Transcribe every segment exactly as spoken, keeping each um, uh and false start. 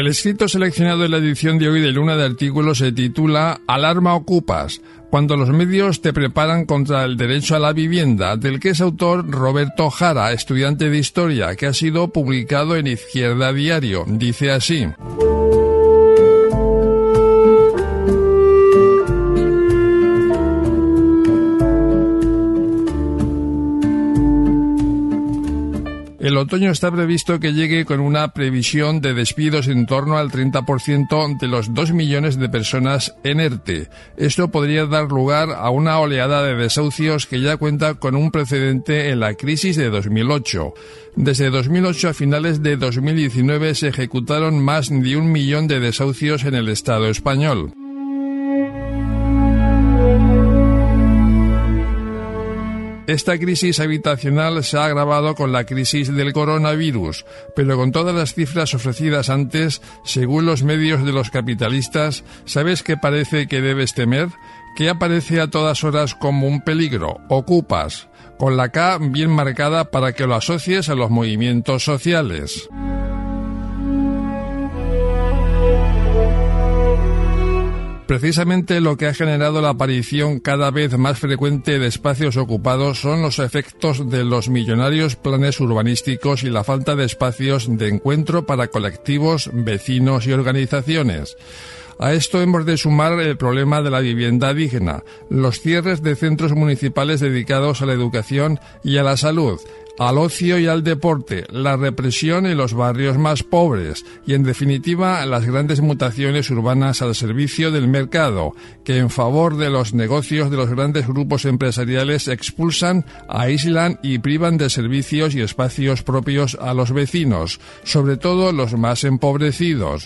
El escrito seleccionado en la edición de hoy de Luna de Artículos se titula Alarma Ocupas, cuando los medios te preparan contra el derecho a la vivienda, del que es autor Roberto Jara, estudiante de Historia, que ha sido publicado en Izquierda Diario. Dice así: el otoño está previsto que llegue con una previsión de despidos en torno al treinta por ciento de los dos millones de personas en ERTE. Esto podría dar lugar a una oleada de desahucios que ya cuenta con un precedente en la crisis de dos mil ocho. Desde dos mil ocho a finales de dos mil diecinueve se ejecutaron más de un millón de desahucios en el Estado español. Esta crisis habitacional se ha agravado con la crisis del coronavirus, pero con todas las cifras ofrecidas antes, según los medios de los capitalistas, ¿sabes qué parece que debes temer? ¿Qué aparece a todas horas como un peligro? Ocupas, con la K bien marcada para que lo asocies a los movimientos sociales. Precisamente lo que ha generado la aparición cada vez más frecuente de espacios ocupados son los efectos de los millonarios planes urbanísticos y la falta de espacios de encuentro para colectivos, vecinos y organizaciones. A esto hemos de sumar el problema de la vivienda digna, los cierres de centros municipales dedicados a la educación y a la salud, al ocio y al deporte, la represión en los barrios más pobres y, en definitiva, las grandes mutaciones urbanas al servicio del mercado, que en favor de los negocios de los grandes grupos empresariales expulsan, aíslan y privan de servicios y espacios propios a los vecinos, sobre todo los más empobrecidos.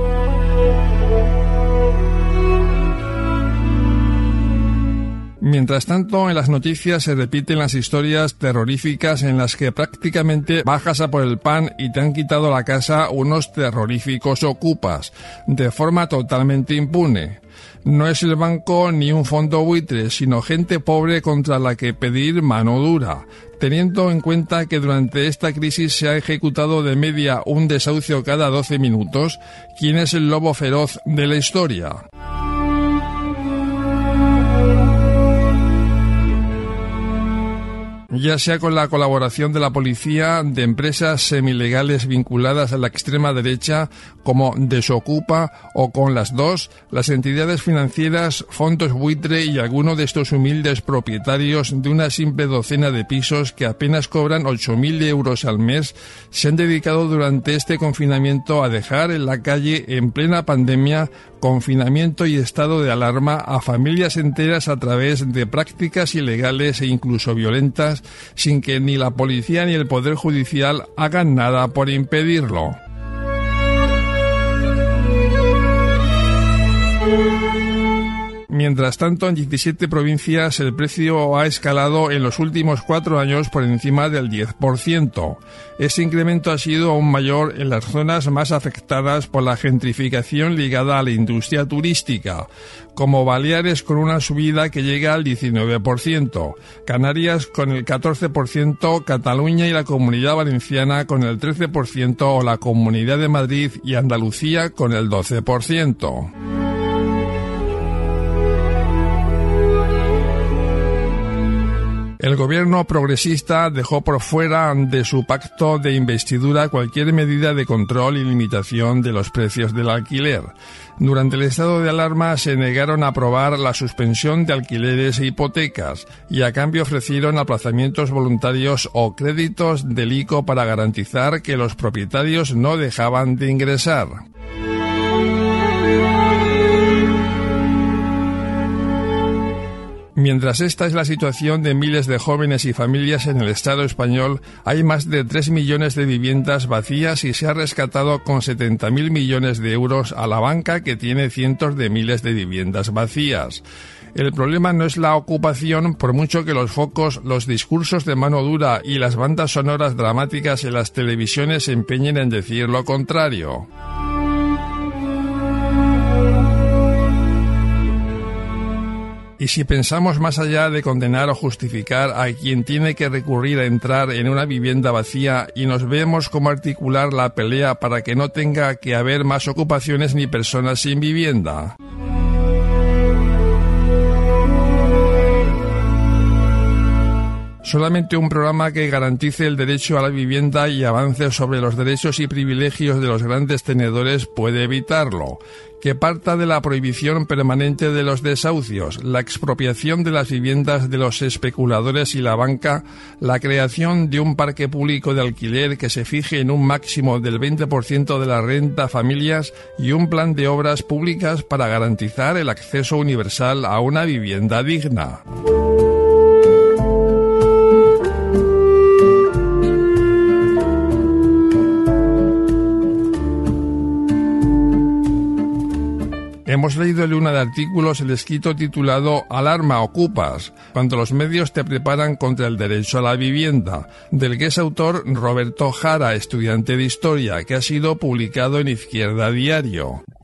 Mientras tanto, en las noticias se repiten las historias terroríficas en las que prácticamente bajas a por el pan y te han quitado la casa unos terroríficos ocupas, de forma totalmente impune. No es el banco ni un fondo buitre, sino gente pobre contra la que pedir mano dura, teniendo en cuenta que durante esta crisis se ha ejecutado de media un desahucio cada doce minutos. ¿Quién es el lobo feroz de la historia? Ya sea con la colaboración de la policía, de empresas semilegales vinculadas a la extrema derecha como Desocupa, o con las dos, las entidades financieras, fondos buitre y alguno de estos humildes propietarios de una simple docena de pisos que apenas cobran ocho mil euros al mes, se han dedicado durante este confinamiento a dejar en la calle, en plena pandemia, confinamiento y estado de alarma, a familias enteras a través de prácticas ilegales e incluso violentas, sin que ni la policía ni el Poder Judicial hagan nada por impedirlo. Mientras tanto, en diecisiete provincias el precio ha escalado en los últimos cuatro años por encima del diez por ciento. Ese incremento ha sido aún mayor en las zonas más afectadas por la gentrificación ligada a la industria turística, como Baleares con una subida que llega al diecinueve por ciento, Canarias con el catorce por ciento, Cataluña y la Comunidad Valenciana con el trece por ciento o la Comunidad de Madrid y Andalucía con el doce por ciento. El gobierno progresista dejó por fuera de su pacto de investidura cualquier medida de control y limitación de los precios del alquiler. Durante el estado de alarma se negaron a aprobar la suspensión de alquileres e hipotecas y a cambio ofrecieron aplazamientos voluntarios o créditos del I C O para garantizar que los propietarios no dejaban de ingresar. Mientras esta es la situación de miles de jóvenes y familias en el Estado español, hay más de tres millones de viviendas vacías y se ha rescatado con setenta mil millones de euros a la banca, que tiene cientos de miles de viviendas vacías. El problema no es la ocupación, por mucho que los focos, los discursos de mano dura y las bandas sonoras dramáticas en las televisiones se empeñen en decir lo contrario. Y si pensamos más allá de condenar o justificar a quien tiene que recurrir a entrar en una vivienda vacía y nos vemos cómo articular la pelea para que no tenga que haber más ocupaciones ni personas sin vivienda. Solamente un programa que garantice el derecho a la vivienda y avance sobre los derechos y privilegios de los grandes tenedores puede evitarlo. Que parta de la prohibición permanente de los desahucios, la expropiación de las viviendas de los especuladores y la banca, la creación de un parque público de alquiler que se fije en un máximo del veinte por ciento de la renta a familias y un plan de obras públicas para garantizar el acceso universal a una vivienda digna. Hemos leído en una de artículos el escrito titulado Alarma Ocupas, cuando los medios te preparan contra el derecho a la vivienda, del que es autor Roberto Jara, estudiante de Historia, que ha sido publicado en Izquierda Diario.